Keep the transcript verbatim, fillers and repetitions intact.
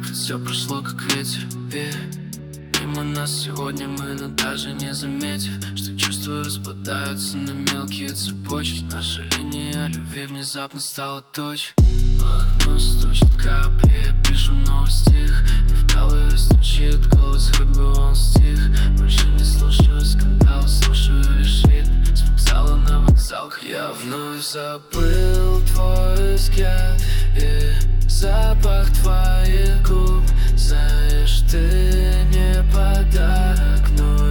хоть все прошло как ветер, и мимо нас сегодня мы, но даже не заметив, что чувства распадаются на мелкие цепочки. Наша линия любви внезапно стала точкой. В окно стучат капли, я пишу новый стих, и в голове стучит голос, хоть бы он стих. Больше не слушаю скандал, слушаю лишь вид с вокзала на вокзалках. Я вновь забыл твой взгляд и запах твоих губ. Знаешь, ты не подарок, но